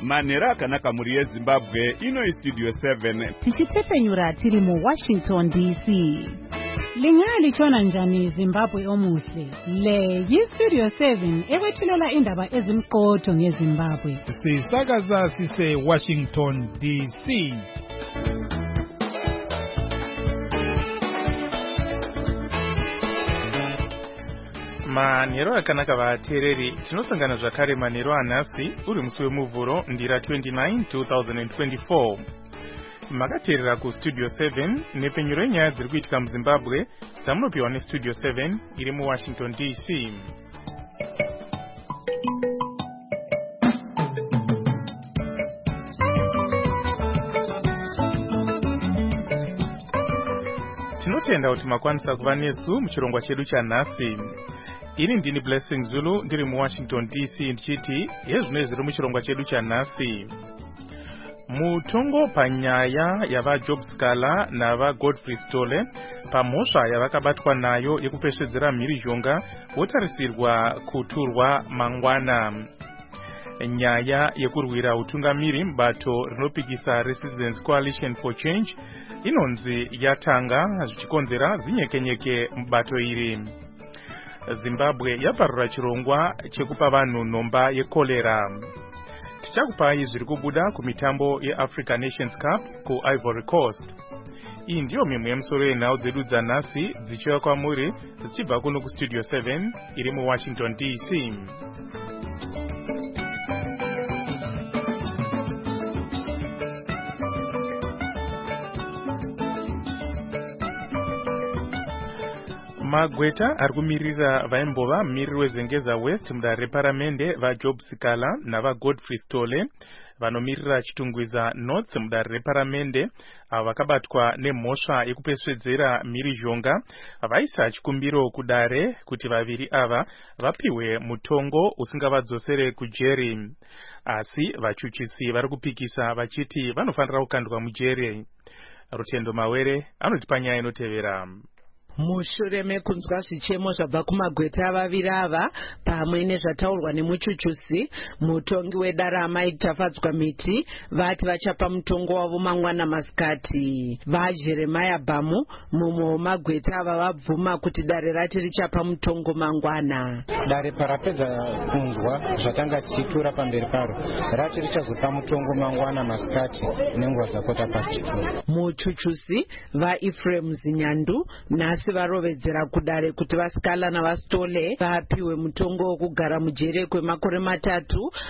Manhero akanaka muri yeZimbabwe, ino Studio 7. Tichitepenyura tiri mu Washington DC. Lingalichona njani Zimbabwe omuhle. Le yi-Studio 7 ekwethulela indaba ezimqotho ngeZimbabwe. Sisakaza sise Washington DC. Manhero akanaka vateereri, tinosangana zvakare manhero anhasi uri musi wemuvhuro ndira 29 2024. Makateerera kuStudio 7 nepenyuro yenyaya dziri kuitika muZimbabwe dzamunopiwa neStudio 7 iri muWashington DC. Tinotenda kuti makwanisa kuva nesu muchirongwa chedu chanhasi. Ini ndini Blessing Zulu ndiri muWashington DC ndichiti yezvino zviri muchirongwa chedu chanhasi. Mutongo panyaya yavaJob Scala navaGodfrey Stole pamhosva yavakabatwa nayo yekupesvedzera mhirizhonga wotarisirwa kuturwa mangwana. Nyaya yekurwira utungamiri mubato rinopikisa Resistance Coalition for Change inonzi yatanga zvichikonzera zinyekenyeke mubato iri. Zimbabwe yaparura chirongwa chekupa vanhu nhomba yekolera. Tichakupai zviri kubuda kumitambo yeAfrica Nations Cup kuIvory Coast. Iyi ndiyo mimwe yemusoro yenhau dzedu dzanhasi dzichiuya kwamuri dzichibva kuno kuStudio 7 iri muWashington DC. Magweta ari kumirira vaimbova mumiriri weZengeza West mudare reparamende vaJob Scala navaGodfrey Stole vanomirira Chitungwiza North mudare reparamende avo vakabatwa nemhosva yekupesvedzera mhirizhonga vaisa chikumbiro kudare kuti vaviri ava vapiwe mutongo usingavadzosere kujeri, asi vachuchisi vari kupikisa vachiti vanofanira kukandwa mujeri. Rutendo Mawere anotipa nyaya inotevera. Mushure mekunzwa zvichemo zvabva kumagweta vaviri ava pamwe nezvataurwa nemuchuchusi, mutongi wedare Mike Tafadzwa Miti vati vachapa mutongo wavo mangwana masikati. VaJeremiah Bhamu mumwe wemagweta ava vabvuma kuti dare rati richapa mutongo mangwana. Dare parapedza kunzwa zvatanga tichitura pamberi paro rati richazopa mutongo mangwana masikati nenguva dzakota pasi 2. Muchuchusi vaEphraim Zinyandu nasi varovedzera kudare kuti vaScala navaStole vapiwe mutongo wokugara mujere kwemakore 3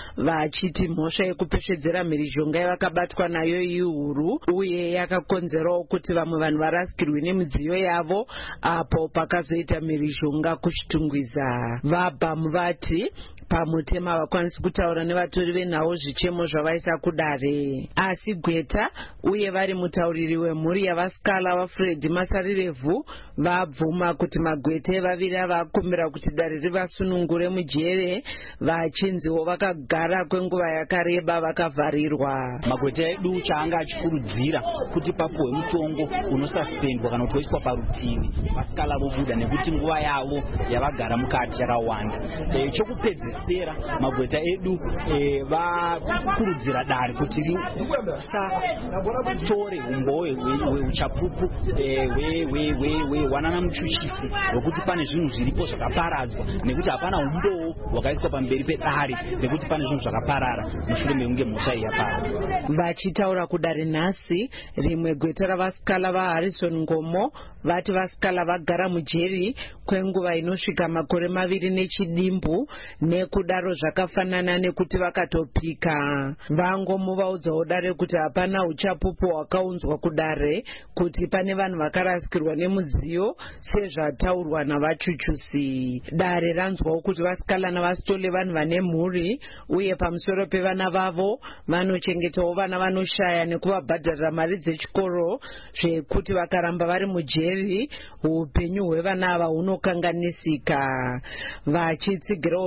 vachiti mhosva yekupesvedzera mhirizhonga yavakabatwa nayo ihuru uye yakakonzerawo kuti vamwe vanhu varasikirwe nemidziyo yavo apo pakazoita mhirizhonga kuchitungwiza. VaBhamu vati pamutema havakwanisi kutaura nevatori venhau zvichemo zvavaisa kudare, asi gweta uye vari mutauriri wemhuri yavaScala vaFred Masarirevhu vabvuma kuti magweta evaviri ava akumbira kuti dare rivasunungure mujere vachinziwo vakagara kwenguva yakareba vakavharirwa. Magweta edu chaanga achikurudzira kuti papuwe mutongo unosuspendwa kana kuti woiswa parutivi vaScala vobuda nekuti nguva yavo yavagara mukati yakawanda. Chokupedzisira magweta edu vakurudzira dare kuti risatore umboo hweuchapupu hwewanana muchuchisi hwekuti pane zvinhu zviripo zvakaparadzwa nekuti hapana umboo hwakaiswa pamberi pedare nekuti pane zvinhu zvakaparara mushure mekunge mhosva iyi yapara. Vachitaura kudare nhasi, rimwe gweta ravaScala vaHarrison Ngomo vati vaScala vagara mujeri kwenguva inosvika makore 2 nechidimbu nekudaro zvakafanana nekuti vakatopika. Vangomuvaudzawo dare kuti hapana uchapupu hwakaunzwa kudare, kuti pane vanhu vakarasikirwa nemudziyo sezvataurwa navachuchusi. Dare ranzwawo kuti vaScala navaStole vanhu vane mhuri uye pamusoro pevana vavo vanochengetawo vana vanoshaya nekuvabhadharira mari dzechikoro zvekuti vakaramba vari mujeri upenyu hwevana ava hunokanganisika. Vachitsigirawo zvichemo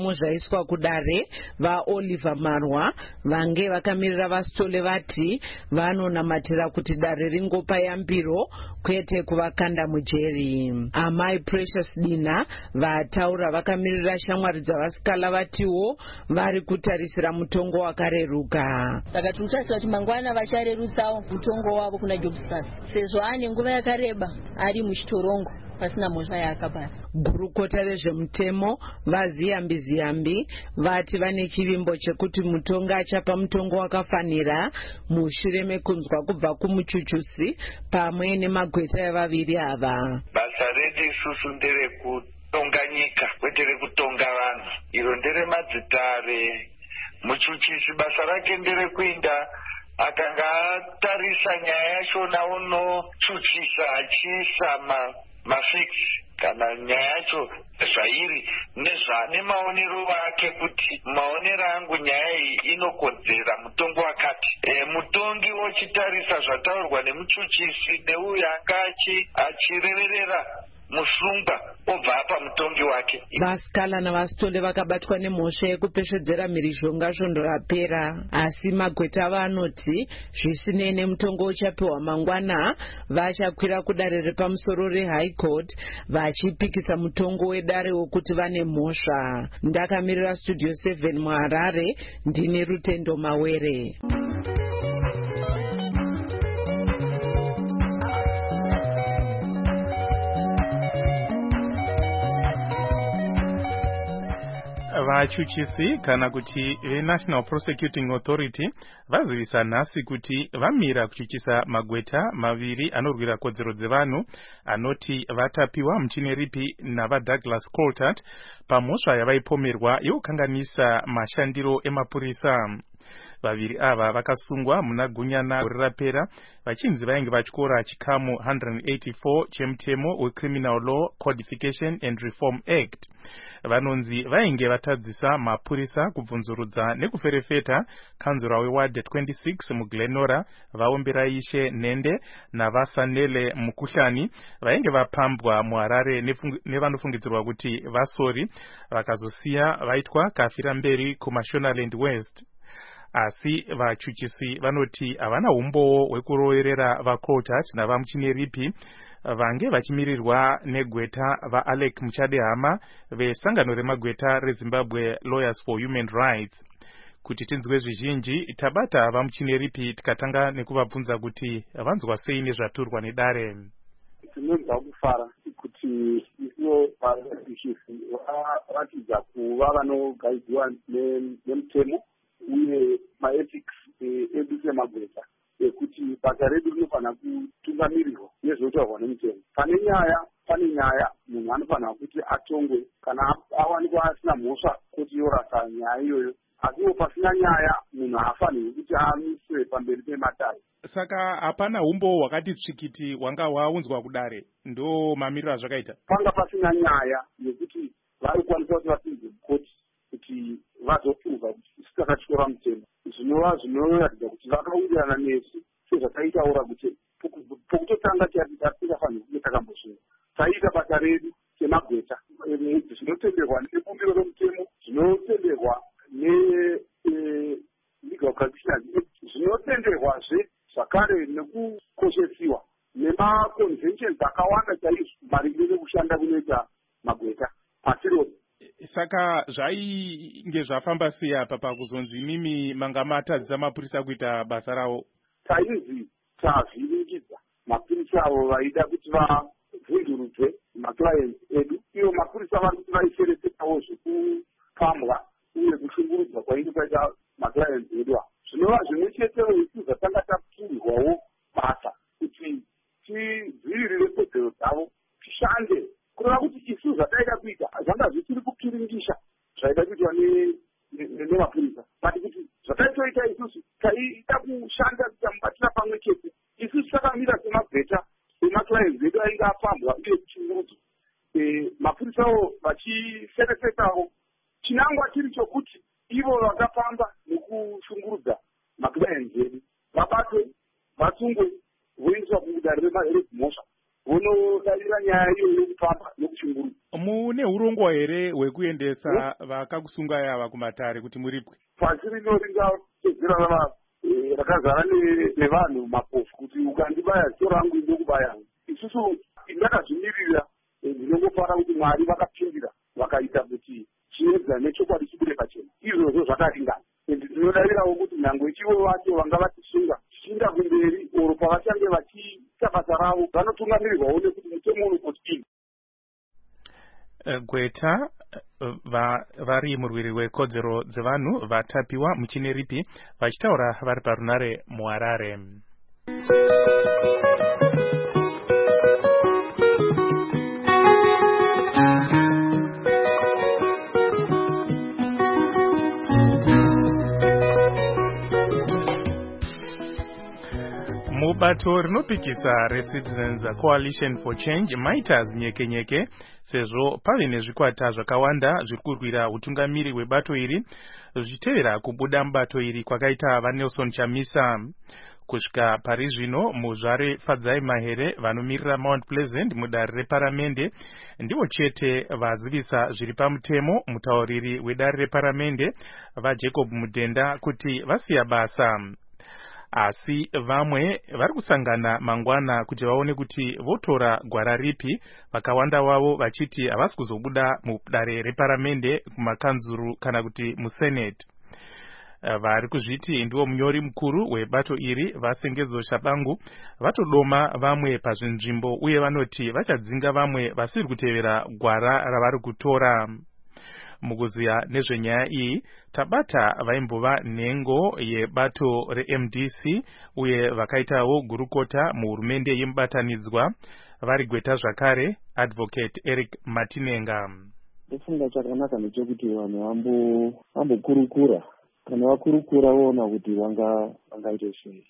zvimutemo zvaiswa kudare, vaOliver Marwa vange vakamirira vasitole vati vanonamatira kuti dare ringopa yambiro kwete kuvakanda mujeri. Amai Precious Dina vataura vakamirira shamwari dzavasikala vatiwo vari kutarisira mutongo wakareruka. Saka tinotarisira kuti mangwana vacharerutsawo mutongo wavo kuna Jobstars sezvo ane nguva yakareba ari muchitorongo pasina mhosva yaakabara. Gurukota rezvemutemo vaZiyambi vati vane chivimbo chekuti mutongo achapa mutongo wakafanira mushure mekunzwa kubva kumuchuchusi pamwe nemagweta evaviri ava. Basa redu isusu nderekutonga nyika kwete rekutonga vanhu. Iro nderemadzitare. Muchuchisi basa rake nderekuinda akanga atarisa nyaya yachona unochuchisa achiisa mafiksi kana nyaya yacho zvairi nezvane maonero ake kuti maonero angu nyaya iyi inokodzera mutongo wakati. Mutongi wochitarisa zvataurwa nemuchuchisi neuyo anga achireverera musungwa obva apa mutongi wake. Vasikala navasitole vakabatwa nemhosva yekupesvedzera mhirizhonga svondo rapera, asi magweta vanoti zvisinei nemutongo uchapiwa mangwana vachakwira kudare repamusoro reHigh Court vachipikisa mutongo wedare wokuti vane mhosva. Ndakamirira Studio 7 muHarare, ndine Rutendo Mawere. Vachuchisi kana kuti National Prosecuting Authority vazivisa nhasi kuti vamira kuchuchisa magweta maviri anorwira kodzero dzevanhu anoti vatapiwa muchine ripi navaDouglas Coltart pamhosva yavaipomerwa yokukanganisa mashandiro emapurisa. Vaviri ava vakasungwa muna gunyana gore rapera vachinzi vainge vatyora chikamu 184 chemutemo weCriminal Law Codification and Reform Act. Vanonzi vainge vatadzisa mapurisa kubvunzurudza nekuferefeta kanzura weward 26 muGlenora vaombera Ishe Nende navaSanele Mukuhlani vainge vapambwa muHarare nevanofungidzirwa kuti vasori vakazosiya vaitwa kafira mberi kuMashonaland West. Asi vachuchisi vanoti havana umbowo hwekuroverera vaColtart navamuchine ripi vange vachimirirwa negweta vaAlec Muchadehama vesangano remagweta reZimbabwe Lawyers for Human Rights. Kuti tinzwe zvizhinji tabata vamuchine ripi tikatanga nekuvabvunza kuti vanzwa sei nezvaturwa nedare. Tinonzwa kufara kuti ivo vachuchisi varatidza kuva vanogaidziwa nemutemo uye maethics edu semagweta ekuti basa redu rinofanira kutungamirirwa nezvinotaurwa nemutemo. Pane nyaya munhu anofanira kuti atongwe kana awanikwa asina mhosva kuti yorasa nyaya iyoyo, asiwo pasina nyaya munhu haafanirwi kuti amiswe pamberi pematare. Saka hapana umbo hwakati tsvikiti hwanga hwaunzwa kudare, ndo mamiriro azvakaita. Panga pasina nyaya yekuti vari kukwanisa kuti vapinze mukoti kuti vazopfuva isakachikora mutemo. Zvinova zvinoratidza kuti vakawirirana nesu sezvataitaura kuti pokutotanga tisingafaniri kunge takambosvinga. Taita basa redu semagweta zvinotenderwa nebumbiro romutemo, zvinotenderwa nelegal practitioners, zvinotenderwazve zvakare nekukoshesiwa nemaconventions akawanda chaizvo maringe nekushanda kunoita magweta pasi rose. Saka zvainge zvafamba sei apa pakuzonzi imimi manga matadzisa mapurisa kuita basa ravo? Tainzi tavhiringidza mapurisa avo vaida kuti vavhundurudzwe maclients edu. Ivo mapurisa vari kuti vaiferefetawo zvekupambwa uye kushungurudzwa kwainge kwaita maclients edu avo. Zvinova zvimwe chetewo isu zvatanga tapfurirwawo basa kuti tidzivirire kodzero dzavo, tishande kureva kuti isu zvataida kuita zvanga zvichiri kukiringisha zvaida kuitwa nemapurisa, but kuti zvataitoita isusu taida kushanda tamubatira pamwe chete. Isusu takamira semagweta emaclients edu ainge afambwa uye kushungurudzwa, mapurisawo vachiferefetawo. Chinangwa chiri chokuti ivo vakafamba nekushungurudza maclients edu vabatwe, vasungwe, voiswa kudare remhosva, vonodarira nyaya iyo yokufamba nokushungurudza. mune urongwa here hwekuendesa vakakusunga yava kumatare kuti muripwe? Pasi rino ringatedzera rakazara nevanhu mapofu kuti ukandibaya zito rangu ndokubaya. Isusu ndakazvimirira ndinongofara kuti Mwari vakapindira vakaita kuti chiedza nechokwadi chibude pachena. Izvozvo zvakaringana. Ndinodavirawo kuti nhangwe chivo vacho vanga vatisunga tichiinda kumberi oro pavachange vachiita basa ravo vanotungamirirwawo nekuti mutemo unopotipinda. Gweta vari murwiri wekodzero dzevanhu vatapiwa muchine ripi vachitaura vari parunare muHarare. Mubato rinopikisa reCitizens Coalition for Change maita zinyekenyeke sezvo pave nezvikwata zvakawanda zviri kurwira utungamiri hwebato iri zvichitevera kubuda mubato iri kwakaita vaNelson Chamisa. Kusvika pari zvino muzvare Fadzai Mahere vanomirira Mount Pleasant mudare reparamende ndivo chete vazivisa zviri pamutemo mutauriri wedare reparamende vaJacob Mudhenda kuti vasiya basa. Asi vamwe vari kusangana mangwana kuti vaone kuti votora gwara ripi, vakawanda wavo vachiti havasi kuzobuda mudare reparamende kumakanzuru kana kuti musenate. Vari kuzviti ndiwo munyori mukuru webato iri vaSengedzo Shabangu vatodoma vamwe pazvinzvimbo uye vanoti vachadzinga vamwe vasiri kutevera gwara ravari kutora. Mukuziya nezvenyaya iyi tabata vaimbova nhengo yebato reMDC uye vakaitawo gurukota muhurumende yemubatanidzwa vari Gweta zvakare Advocate Eric Matinenga. Ndofunga chakanaka ndechekuti vanhu vambokurukura kana vakurukura voona kuti vangaite sei,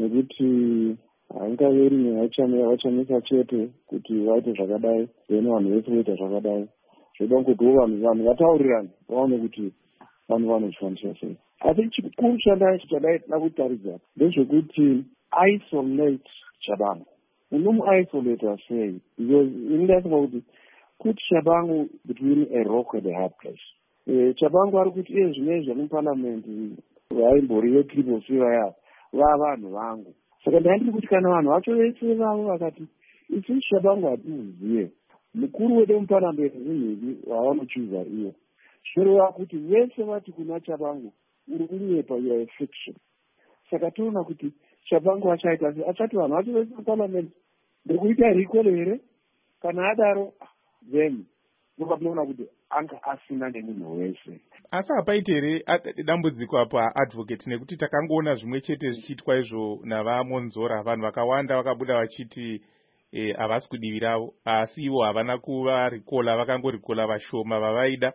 nekuti haingaveri nevachamisa chete kuti vaite zvakadai then vanhu vese voita zvakadai. Zvoda kuti vanhu vataurirane vaone kuti vanhu vanozvishandisa sei. Asi chikuru chadai nakutaridza ndezvekuti isolate Shabangu. Unomuisolate sei? Because indafunga kuti Shabangu between a rock and a hard place. Shabangu ari kuti zvinezvi muparliament vaimboriyo triple C vaya vanhu vangu. Saka ndandiri kuti kana vanhu vacho vese vavo vakati isi Shabangu hatimuziye mukuru wedu muparliament zvinhivi vavanochuza iyo zvinoreva kuti vese vati kuna Shabangu uri kunyepa you are fiction. Saka toona kuti Shabangu achaita sei, achati vanhu vacho vese muparliament ndikuita recall here, kana adaro then nokatoona kuti anga asina nemunhu wese. Asi hapaite here dambudziko apa advocate nekuti takangoona zvimwe chete zvichiitwa izvo navaMonzora, vanhu vakawanda vakabuda vachiti havasi kudiviravo, asi ivo havana kuvarikola, vakangorikola vashoma vavaida,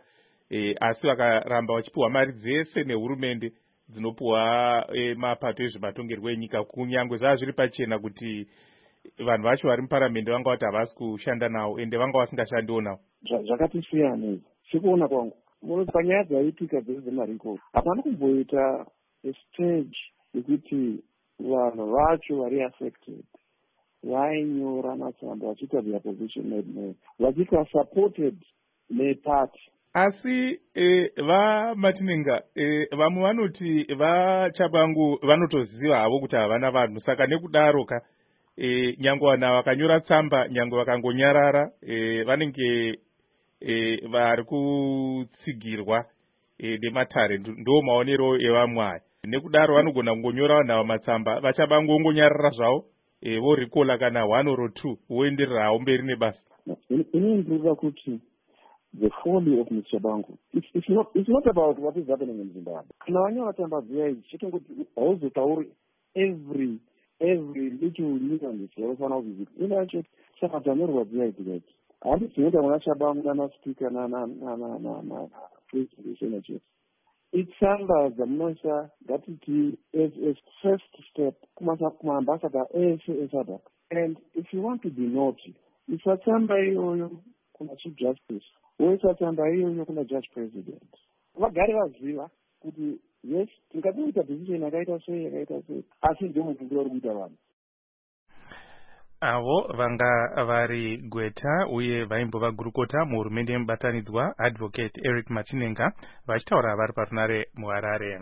asi vakaramba vachipiwa mari dzese nehurumende dzinopiwa mapato ezvematongerwo enyika, kunyangwe zvava zviri pachena kuti vanhu vacho vari muparamende vanga vati havasi kushanda navo ende vanga vasingashandiwo navo. Zvakatisiyana sikuona kwangu panyaya dzaitika dzese dzemarikoro hapana kumboita stage yekuti vanhu vacho vari affected vainyora matsamba vachiita their position vachiita supported neparty. Asi vaMatinenga vamwe vanoti vaChabangu vanotoziva havo kuti havana vanhu, saka nekudaro nyangwe vanhu vakanyora tsamba nyangwe vakangonyarara vanenge vari kutsigirwa nematare. Ndo maonero evamwe aya. Nekudaro vanogona kungonyora vanhu ava matsamba, vaChabangu vongonyarara zvavo vorikola kana 1 or 2 voendererawo mberi nebasa. Inondira kuti the folly of Mr. Shabangu, it's not about what is happening in Zimbabwe. Kana vanyora tsamba dziya chitongoti hauzotauri every little nuance yavanofana kuzita. Inacho saka dzanyorwa dziya idzi. Handi dzinoita kuna Shabangu nana speaker na president chete. Itsamba dzamunoisa ngatiti as a first step kumaambassador ese eSouth. And if you want to be naughty, isatsamba iyoyo kuna chief justice, woisatsamba iyoyo kuna judge president. Vagare vaziva kuti yes, tingatoita decision yakaita sei, asi ndio mukumbiro uri kuita vanhu. avo vanga vari Gweta uye vaimbova gurukota muhurumende yemubatanidzwa Advocate Eric Machinenga vachitaura vari parunare muHarare.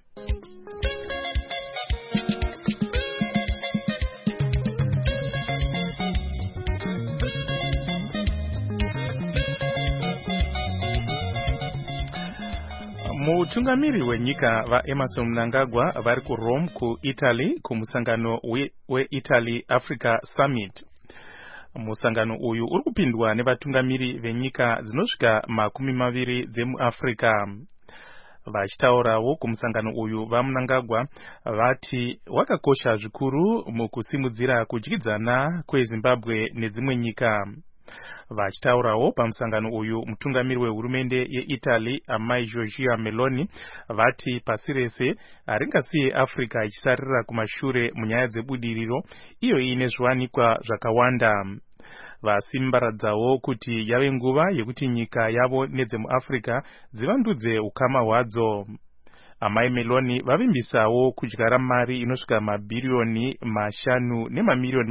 Mutungamiri wenyika vaEmmerson Mnangagwa vari kuRome kuItaly kumusangano weItaly Africa Summit. Musangano uyu uri kupindwa nevatungamiri venyika dzinosvika 20 dzemuAfrica. Vachitaurawo kumusangano uyu vaMnangagwa vati wakakosha zvikuru mukusimudzira kudyidzana kweZimbabwe nedzimwe nyika. Vachitaurawo pamusangano uyu mutungamiri wehurumende yeItaly amai Giorgia Meloni vati pasi rese haringasiye Africa ichisarira kumashure munyaya dzebudiriro iyo ine zviwanikwa zvakawanda. Vasimbaradzawo kuti yave nguva yekuti nyika yavo nedzemuAfrica dzivandudze ukama hwadzo. Amai Meloni vavimbisawo kudyara mari inosvika mabhiriyoni 5 nemamiliyoni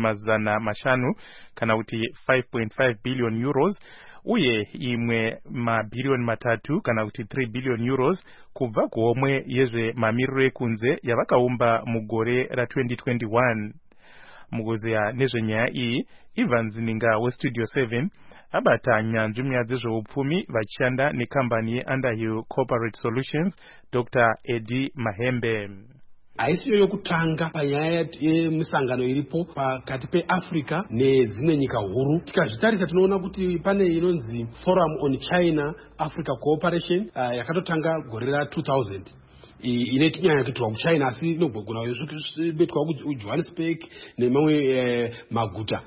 500 kana kuti 5.5 billion euros uye imwe mabhiriyoni 3 kana kuti 3 billion euros kubva kuhomwe yezvemamiriro ekunze yavakaumba mugore ra2021. Mukuzeya nezvenyaya iyi, Ivan Zininga weStudio 7 abata nyanzvi munyaya dzezveupfumi vachishanda nekambani yeUnderhill Corporate Solutions Dr. Eddie Mahembe. Haisiyo yokutanga panyaya yemisangano iripo pakati peAfrica nedzimwe nyika huru. Tikazvitarisa tinoona kuti pane inonzi Forum on China Africa Cooperation yakatotanga gore ra2000. Inoiti nyaya kuitwa kuChina asi inogona kuzoitwa kuJohannesburg nemamwe maguta.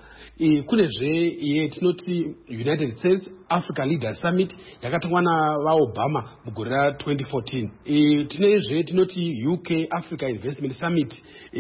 Kunezve tinoti United States Africa Leaders Summit yakatangwa navaObama mugore ra2014. Tinezve tinoti UK Africa Investment Summit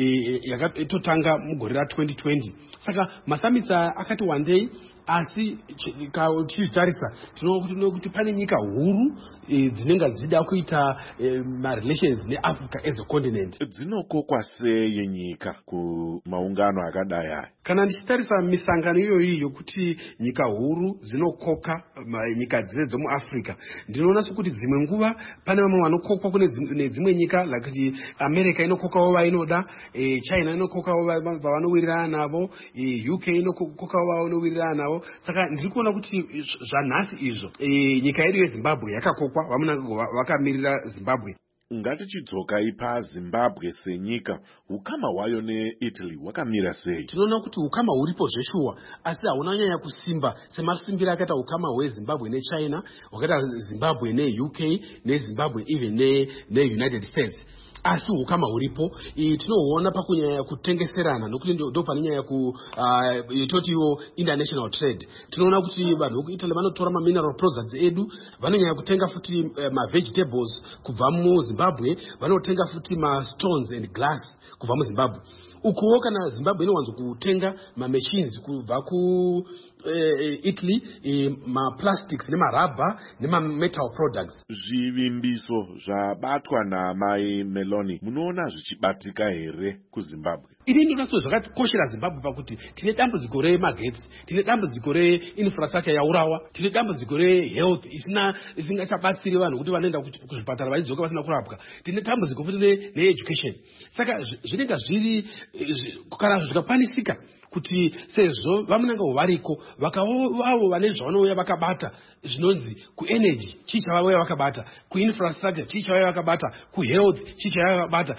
yakatotanga mugore ra2020. Saka masummits akati wandei, asi tichitarisa tinoona kuti pane nyika huru dzinenge dzichida kuita marelations neAfrica as a continent. Dzinokokwa sei yenyika kumaungano akadai aya? Kana ndichitarisa misangano iyoyi yokuti nyika huru dzinokoka nyika dzine dzomuAfrica, ndinoona sokuti dzimwe nguva pane vamwe vanokokwa kune dzimwe nyika, like America inokokawo vainoda, China inokokawo vavanowirirana navo, UK inokokawo vavanowirirana navo. Saka ndiri kuona kuti zvanhasi izvo nyika yedu yeZimbabwe yakakokwa, vaMnangagwa vakamirira Zimbabwe. Ngatichidzoka paZimbabwe senyika, ukama hwayo neItaly hwakamira sei? Tinoona kuti ukama huripo zveshuwa, asi hauna nyanya kusimba semasimbiro akaita ukama hweZimbabwe neChina, hwakaita Zimbabwe neUK neZimbabwe even neUnited States. Asi ukama huripo tinoona pakunyanya kutengeserana, nokuti ndo pane nyaya itotiwo international trade. Tinoona kuti vanhu vekuItaly vanotora mineral products edu, vanonyanya kutenga futi vegetables kubva muZimbabwe, vanotenga futi stones and glass kubva muZimbabwe. Ukuwo kana Zimbabwe inowanzo kutenga machines kubva Italy, plastics nemarabha metal products. Zvivimbiso zvabatwa naMai Meloni munoona zvichibatika here kuZimbabwe? Ini ndinoona zvakakoshera Zimbabwe pakuti tine dambudziko remagetsi, tine dambudziko reinfrastructure yaurawa, tine dambudziko rehealth isingachabatsiri vanhu kuti vanoenda kuzvipatara vachidzoka vasina kurapwa, tine dambudziko futi needucation. Saka zvinenge zviri kana zvikakwanisika kuti sezvo vaMnangagwa variko vakavo vane zvavanouya vakabata, zvinonzi kuenergy chii chavauya vakabata, kuinfrastructure chii chavauya vakabata, kuhealth chii chavauya vakabata.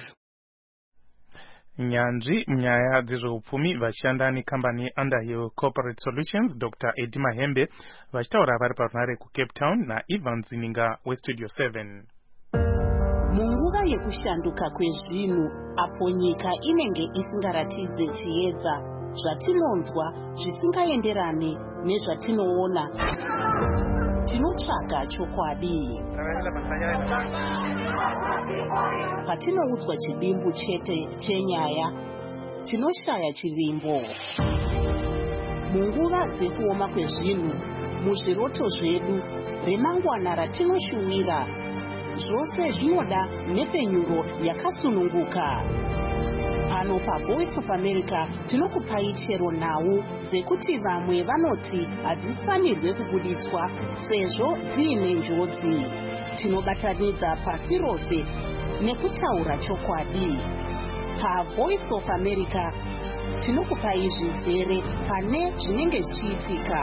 Nyanzvi munyaya dzezveupfumi vachishanda nekambani yeUnderhill Corporate Solutions Dr. Eddie Mahembe vachitaura vari parunare kuCape Town naIvan Zininga weStudio 7. Munguva yekushanduka kwezvinhu, apo nyika inenge isingaratidze chiedza, zvatinonzwa zvisingaenderane nezvatinoona, tinotsvaga chokwadi. Patinoudzwa chidimbu chete chenyaya, tinoshaya chivimbo. Munguva dzekuoma kwezvinhu, muzviroto zvedu, remangwana ratinoshuwira, zvose zvinoda nhepfenyuro yakasununguka. Pano paVoice of America tinokupai chero nhau dzekuti vamwe vanoti hadzifanirwe kubuditswa sezvo dziine njodzi. Tinobatanidza pasi rose nekutaura chokwadi. PaVoice of America tinokupai zvizere pane zvinenge zvichiitika.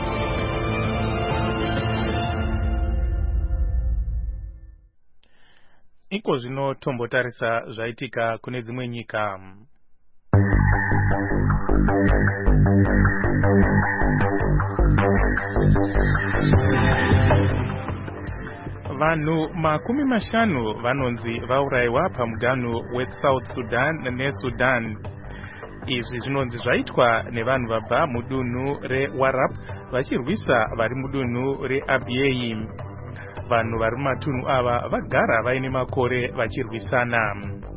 Iko zvino tombotarisa zvaitika kune dzimwe nyika. Vanhu 50 vanonzi vauraiwa pamuganhu weSouth Sudan neSudan. Izvi zvinonzi zvaitwa nevanhu vabva mudunhu reWarab vachirwisa vari mudunhu reAbyei. Vanhu vari mumatunhu ava vagara vaine makore vachirwisana.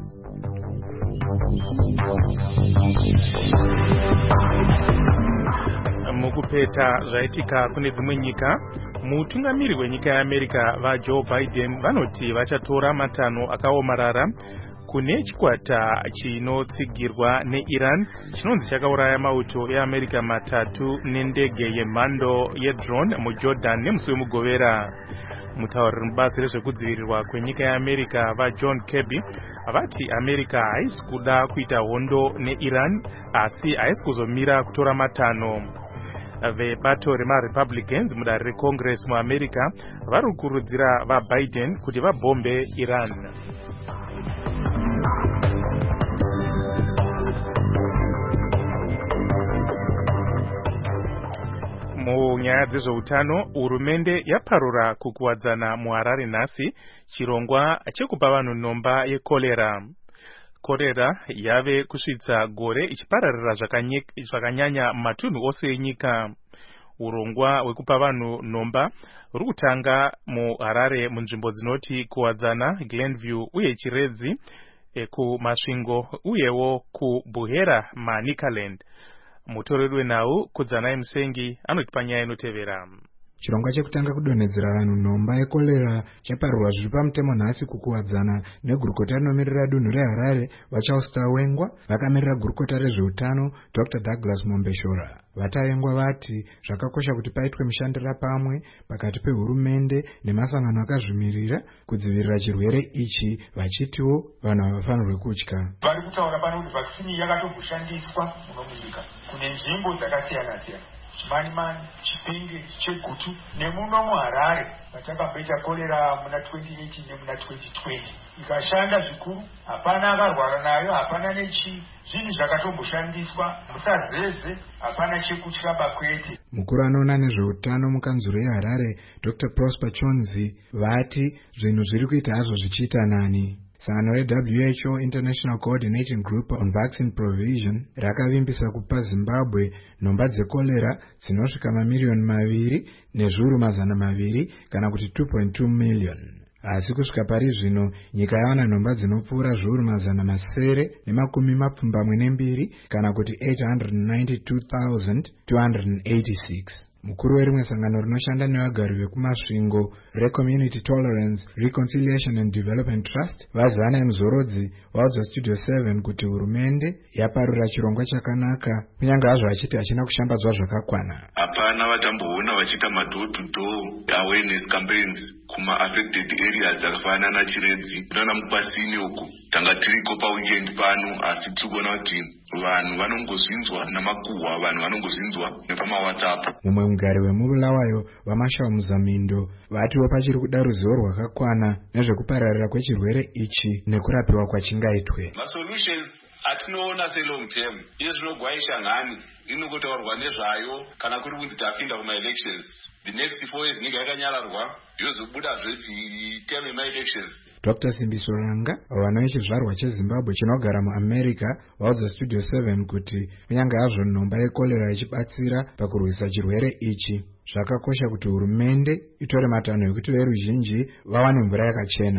Mukupeta zvaitika kune dzimwe nyika, mutungamiri wenyika yeAmerica vaJoe Biden vanoti vachatora matanho akaomarara kune chikwata chinotsigirwa neIran chinonzi chakauraya mauto eAmerica 3 nendege yemhando yedrone muJordan nemusi wemugovera. Mutauriri mubazi rezvekudzivirirwa kwenyika yeAmerica vaJohn Kirby vati America haisi kuda kuita hondo neIran asi haisi kuzomira kutora matanho. Vebato remaRepublicans mudare reCongress muAmerica vari kukurudzira vaBiden kuti vabhombe Iran. Munyaya dzezveutano, hurumende yaparura kukuwadzana muHarare nhasi chirongwa chekupa vanhu nhomba yekorera. Korera yave kusvitsa gore ichipararira zvakanyanya matunhu ose enyika. Urongwa hwekupa vanhu nhomba huri kutanga muHarare munzvimbo dzinoti kuwadzana, Glenview uye Chiredzi, kumasvingo uyewo kuBuhera Manicaland. Mutoreri wenhau Kudzanai Musengi anoti panyaya inotevera. Chirongwa chekutanga kudonhedzera vanhu nhomba yekorera chaparurwa zviri pamutemo nhasi kukuwadzana negurukota rinomirira dunhu reHarare vaCharles Tawengwa vakamirira gurukota rezveutano Dr. Douglas Mombeshora. Vatawengwa vati zvakakosha kuti paitwe mishandira pamwe pakati pehurumende nemasangano akazvimirira kudzivirira chirwere ichi, vachitiwo vanhu havafanirwe kutya. Vari kutaura pano kuti vakisini yakatomboshandiswa muno munyika kune nzvimbo dzakasiyana-siyana. Chimanimani, Chipinge, Chegutu nemuno muHarare vatakapedza korera muna 2018 nemuna 2020 ikashanda zvikuru. Hapana akarwara nayo, hapana nechi, zvinhu zvakatomboshandiswa, musazeze, hapana chekutya bakwete. Mukuru anoona nezveutano mukanzuro yeHarare Dr. Prosper Chonzi vati zvinhu zviri kuita hazvo zvichiita nani. Sangano reWHO International Coordinating Group on Vaccine Provision rakavimbisa kupa Zimbabwe nhomba dzekolera dzinosvika mamiliyoni 2 nezviuru 200 kana kuti 2.2 miliyoni. Asi kusvika pari zvino nyika yawana nhomba dzinopfuura zviuru 772 kana kuti 892,286. Mukuru werimwe sangano rinoshanda nevagari vekumasvingo reCommunity Tolerance, Reconciliation and Development Trust Vazana Mzorodzi vaudza Studio 7 kuti hurumende yaparura chirongwa chakanaka kunyange hazvo achiti hachina kushambadzwa zvakakwana. Hapana vatamboona vachiita door-to-door awareness campaigns kuma-affected areas akafanana naChiredzi nana Mupasini uku. Tanga tiriko paweekend pano asi tikuona kuti vanhu vanongozvinzwa namakuhwa, vanhu vanongozvinzwa nepamaWhatsApp. Mumwe mugari wemubulawayo vaMashawa Muzamindo vatiwo pachiri kuda ruzivo rwakakwana nezvekupararira kwechirwere ichi nekurapiwa kwachingaitwe. Masolutions atinoona selong term izvi zvinogwaisha nhani inokotaurwa nezvayo kana kuri kunzi tapinda kuma-elections. The next 4 years nyika yakanyararwa yozobuda zveziteme yema-elections. Dr. Simbiso Ranga vana vechizvarwa cheZimbabwe chinogara muAmerica vaudza Studio 7 kuti kunyange hazvo nhomba yekorera ichibatsira pakurwisa chirwere ichi, zvakakosha kuti hurumende itore matanho ekuti veruzhinji vawane mvura yakachena.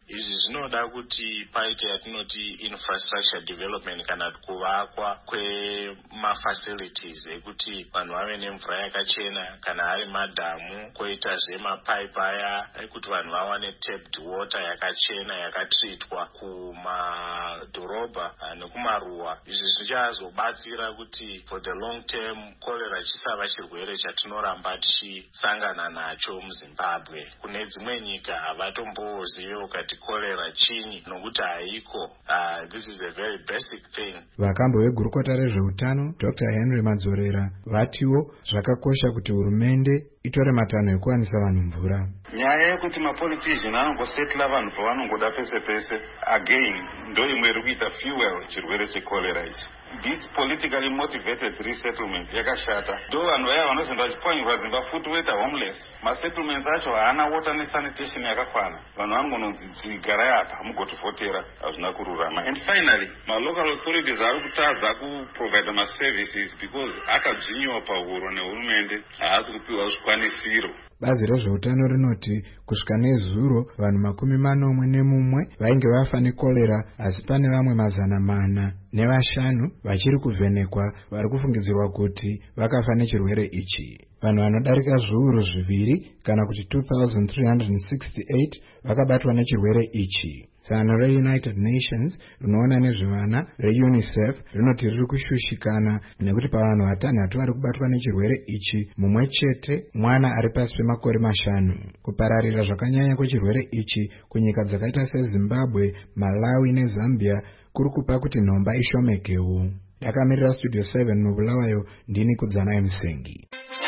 izvi zvinoda kuti paite yatinoti infrastructure development kana kuvakwa kwemafacilities ekuti vanhu vave nemvura yakachena, kana ari madhamu, koitazve mapaipi aya ekuti vanhu vawane tapped water yakachena yakatreatwa kumadhorobha nekumaruwa. Izvi zvichazobatsira kuti for the long term cholera chisava chirwere chatinoramba tichisangana nacho muZimbabwe. Kune dzimwe nyika havatomboziviwo kuti cholera chini nokuti haiko. This is a very basic thing. Vakambo vegurukota rezveutano Dr. Henry Madzorera vatiwo zvakakosha kuti hurumende itore matanho ekuwanisa vanhu mvura. Nyaya yekuti mapolitician anongosetla vanhu pavanongoda pese pese again ndo imwe iri kuita fuel chirwere chekolera ichi. This politically motivated resettlement yakashata. Ndo vanhu vaya vanozoenda vachipwanyirwa dzimba futi voita homeless. Masettlements acho haana water nesanitation yakakwana. Vanhu vanongonzi garai apa mugotovhotera, hazvina kururama. And finally, local authorities ari kutadza kuprovide services because akadzvinyiwa pahuro nehurumende, haasi kupiwa zvikwanisiro. Bazi rezveutano rinoti kusvika nezuro vanhu 41 vainge vafa nekolera, asi pane vamwe 405 vachiri kuvhenekwa vari kufungidzirwa kuti vakafa nechirwere ichi. Vanhu vanodarika zviuru 2 kana kuti 2368 vakabatwa nechirwere ichi. Sangano reUnited Nations rinoona nezvevana reUNICEF rinoti riri kushushikana nekuti pavanhu 6 vari kubatwa nechirwere ichi, mumwe chete mwana ari pasi pemakore 5. Kupararira zvakanyanya kwechirwere ichi kunyika dzakaita seZimbabwe, Malawi neZambia kuri kupa kuti nhomba ishomekewo. Ndakamirira Studio 7 mubulawayo, ndini Kudzanai Musengi.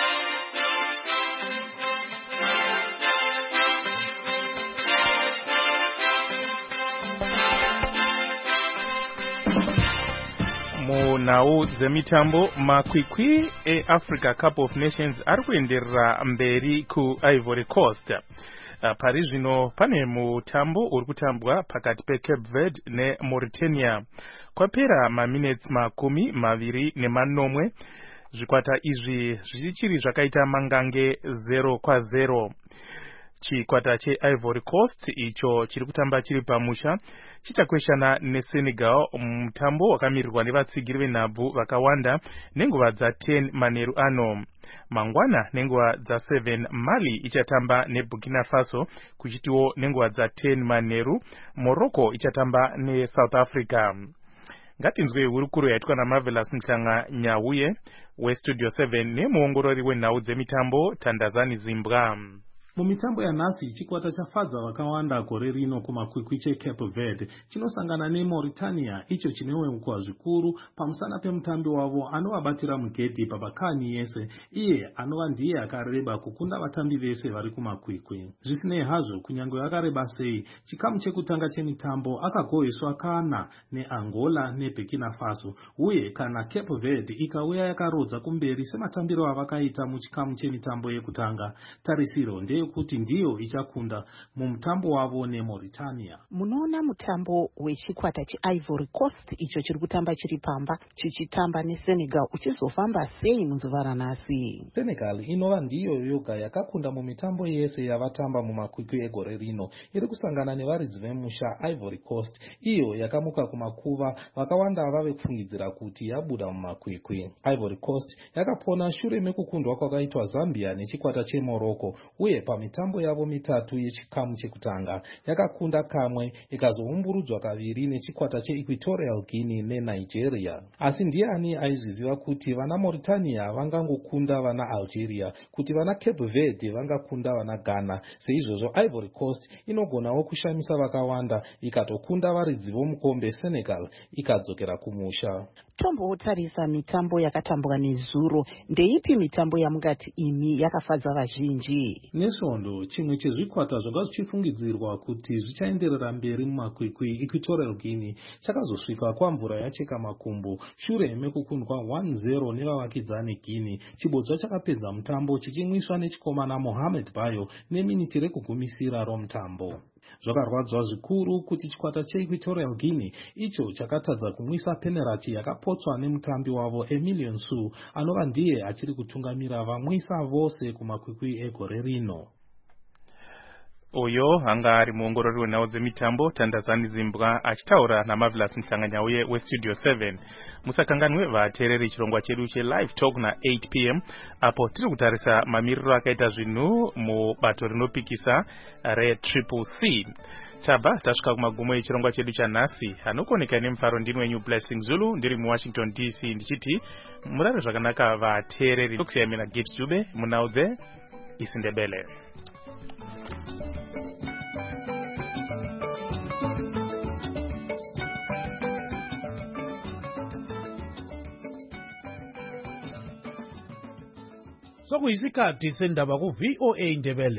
Munhau dzemitambo, makwikwi eAfrica Cup of Nations ari kuenderera mberi kuIvory Coast. Pari zvino pane mutambo uri kutambwa pakati peCape Verde neMauritania. Kwapera maminutes 20 zvikwata izvi zvichiri zvakaita mangange 0-0. Chikwata cheIvory Coast icho chiri kutamba chiri pamusha chichakweshana neSenegal, mutambo wakamirirwa nevatsigiri venhabvu vakawanda nenguva dza10 manheru ano. Mangwana nenguva dza7 Mali ichatamba neBurkina Faso, kuchitiwo nenguva dza10 manheru Morocco ichatamba neSouth Africa. Ngatinzwe hurukuro yaitwa naMarvelous Mhlanga Nyauye weStudio 7 nemuongorori wenhau dzemitambo Tandazani Zimbwa. Mumitambo yanhasi chikwata chafadza vakawanda gore rino kumakwikwi cheCape Verde chinosangana neMauritania, icho chineweuka zvikuru pamusana pemutambi wavo anovabatira mugedhi pabakani yese, iye anova ndiye akareba kukunda vatambi vese vari kumakwikwi. Zvisinei hazvo, kunyange vakareba sei, chikamu chekutanga chemitambo akagoheswa kana neAngola neBurkina Faso, uye kana Cape Verde ikauya yakarodza kumberi sematambiro avakaita muchikamu chemitambo yekutanga, tarisiro ndeyekuti ndiyo ichakunda mumutambo wavo neMauritania. Munoona mutambo wechikwata cheIvory Coast icho chiri kutamba chiri pamba chichitamba neSenegal uchizofamba sei muzuva ranhasi? Senegal inova ndiyo yoga yakakunda mumitambo yese yavatamba mumakwikwi egore rino. Iri kusangana nevaridzi vemusha Ivory Coast, iyo yakamuka kumakuva vakawanda vave kufungidzira kuti yabuda mumakwikwi. Ivory Coast yakapona shure mekukundwa kwakaitwa Zambia nechikwata cheMorocco, uye pamitambo yavo mitatu yechikamu chekutanga yakakunda kamwe ikazoumburudzwa kaviri nechikwata cheEquatorial Guinea neNigeria. Asi ndiani aizviziva kuti vana Mauritania vangangokunda vana Algeria, kuti vana Cape Verde vangakunda vana Ghana. Seizvozvo Ivory Coast inogonawo kushamisa vakawanda ikatokunda varidzi vomukombe Senegal ikadzokera kumusha. Tombotarisa mitambo yakatambwa nezuro, ndeipi mitambo yamungati imi yakafadza vazhinji? Nesvondo, chimwe chezvikwata zvanga zvichifungidzirwa kuti zvichaenderera mberi mumakwikwi Equatorial Guinea chakazosvika kwamvura yacheka makumbo shure mekukundwa 1-0 nevavakidzani Guinea. Chibodzwa chakapedza mutambo chichimwiswa nechikomana Mohamed Bayo neminiti rekugumisira romutambo. Zvakarwadzwa zvikuru kuti chikwata cheEquatorial Guinea icho chakatadza kumwisa penalty yakapotswa nemutambi wavo Emilion Su, anova ndiye achiri kutungamira vamwisa vose kumakwikwi egore rino. uyo anga ari muongorori wenhau dzemitambo Tandazani Zimbwa achitaura naMarvelous Mhlanganyauye westudio 7. Musakanganwe vateereri chirongwa chedu chelive talk na8 p.m. apo tiri kutarisa mamiriro akaita zvinhu mubato rinopikisa reCCC. Tabva tasvika kumagumo echirongwa chedu chanhasi. Anokoneka nemufaro ndini wenyu Blessing Zulu ndiri muWashington DC ndichiti murare zvakanaka vateereri. Tokusiyamira Gibbs Dube munhau dzeIsindebele. Sokuyisikhathi sendaba ku VOA Ndebele.